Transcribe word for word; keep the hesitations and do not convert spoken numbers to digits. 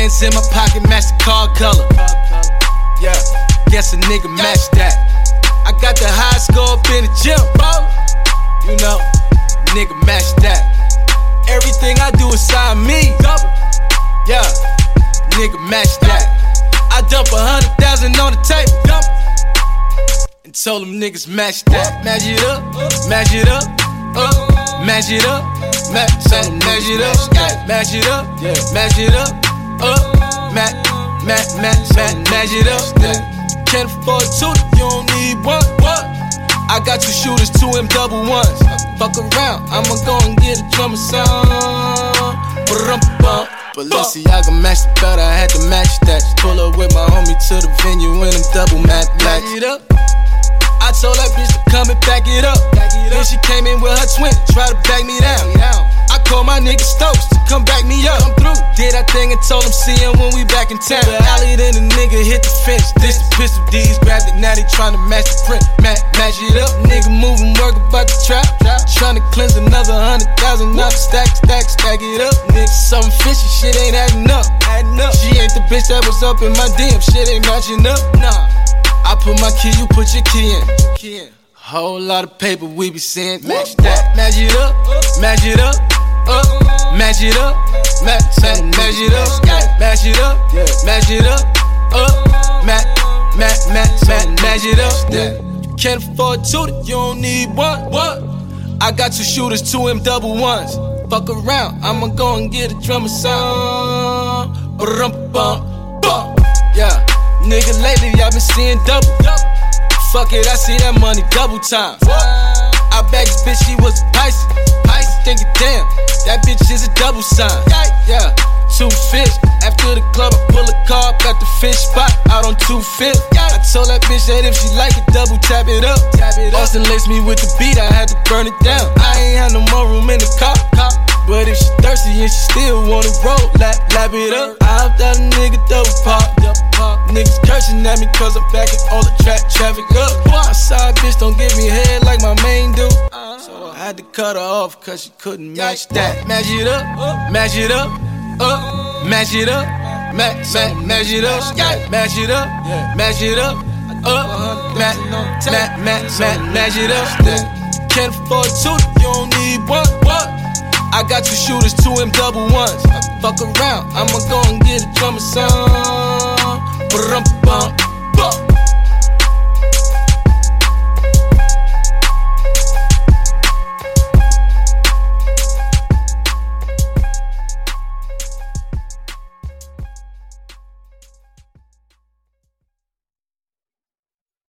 Benz in my pocket, MasterCard color. Yeah, guess a nigga match that. I got the high score up in the gym, bro. You know, nigga match that. Everything I do inside me, double. Yeah, nigga match that. I dump a hundred thousand on the table, dump. And told them niggas match that. Match it up, match it up, up, match it up, match, match, match it up, match it up, match it up, up, match, match, match, match, match it up. Can't afford two, you don't need one. What? I got two shooters, two M double ones. Fuck around, I'ma go and get a drummer song. Balenciaga match the belt, I had to match that. Pull up with my homie to the venue in them double match. Match it up. I told that bitch to come and back it up. Then she came in with her twin, try to back me down. I called my nigga Stokes to come back me up. Come through, did that thing and told him see him when we back in town. The alley, then the nigga hit the fence. This the pistol D's, grabbed it, now they tryna match the print. Match, match it up, nigga moving, work about the trap. Tryna cleanse another hundred thousand up. Stack, stack, stack it up. Nigga, something fishy, shit ain't adding up. She ain't the bitch that was up in my D M, shit ain't matching up. Nah. I put my key, you put your key in. Whole lot of paper we be seeing. Match that, match it up, match it up, up, match it up, match, match, match it up, match it up, match it up, up, match, match, match, match, match it up. Can't afford two, you don't need one. What? I got two shooters, two M double ones. Fuck around, I'ma go and get a drummer song. Yeah. Nigga, lately I been seeing double. Fuck it, I see that money double time. I bagged this bitch, she was a Pisces. Pisces thinking, damn, that bitch is a double sign. Yeah, two fish. After the club, I pull a car, got the fish spot out on two fifth. I told that bitch that if she like it, double tap it up. Austin laced me with the beat, I had to burn it down. I ain't had no more room in the car. But if she thirsty and she still wanna roll, lap, lap it up. I hopped out a nigga double pop. Niggas cursing at me cause I'm backing all the tra- traffic up. My side bitch don't give me head like my main do. So I had to cut her off cause she couldn't match that. Match it up, match it up, up, match it up, match, match, match it up, match it up, match it up, up, match, match, match, match, match it up. Can't afford two, you don't need one. What? I got two shooters, two M double ones. Fuck around, I'ma go and get a drummer song.